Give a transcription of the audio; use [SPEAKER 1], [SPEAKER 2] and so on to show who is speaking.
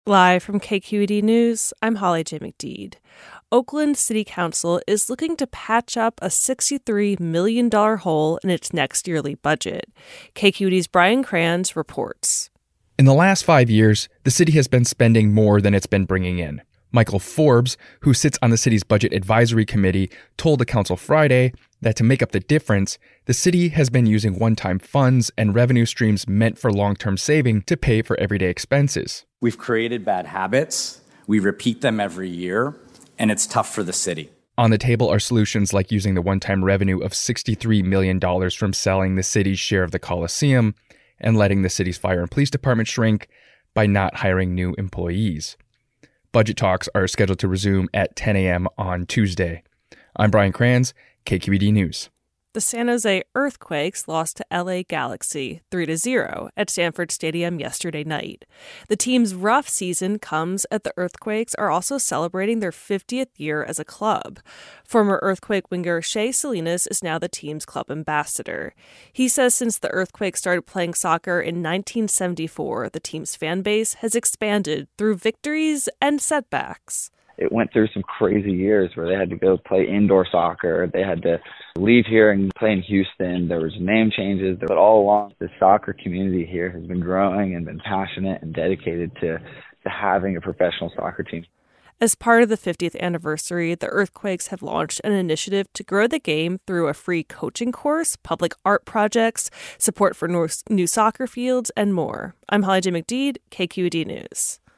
[SPEAKER 1] Live from KQED News, I'm Holly J. McDeed. Oakland City Council is looking to patch up a $63 million hole in its next yearly budget. KQED's Brian Kranz reports.
[SPEAKER 2] In the last 5 years, the city has been spending more than it's been bringing in. Michael Forbes, who sits on the city's Budget Advisory Committee, told the council Friday that to make up the difference, the city has been using one-time funds and revenue streams meant for long-term saving to pay for everyday expenses.
[SPEAKER 3] We've created bad habits, we repeat them every year, and it's tough for the city.
[SPEAKER 2] On the table are solutions like using the one-time revenue of $63 million from selling the city's share of the Coliseum and letting the city's fire and police department shrink by not hiring new employees. Budget talks are scheduled to resume at 10 a.m. on Tuesday. I'm Brian Kranz, KQED News.
[SPEAKER 1] The San Jose Earthquakes lost to LA Galaxy 3-0 at Sanford Stadium yesterday night. The team's rough season comes as the Earthquakes are also celebrating their 50th year as a club. Former Earthquake winger Shea Salinas is now the team's club ambassador. He says since the Earthquakes started playing soccer in 1974, the team's fan base has expanded through victories and setbacks.
[SPEAKER 4] It went through some crazy years where they had to go play indoor soccer. They had to leave here and play in Houston. There was name changes. But all along, the soccer community here has been growing and been passionate and dedicated to having a professional soccer team.
[SPEAKER 1] As part of the 50th anniversary, the Earthquakes have launched an initiative to grow the game through a free coaching course, public art projects, support for new soccer fields, and more. I'm Holly J. McDeed, KQED News.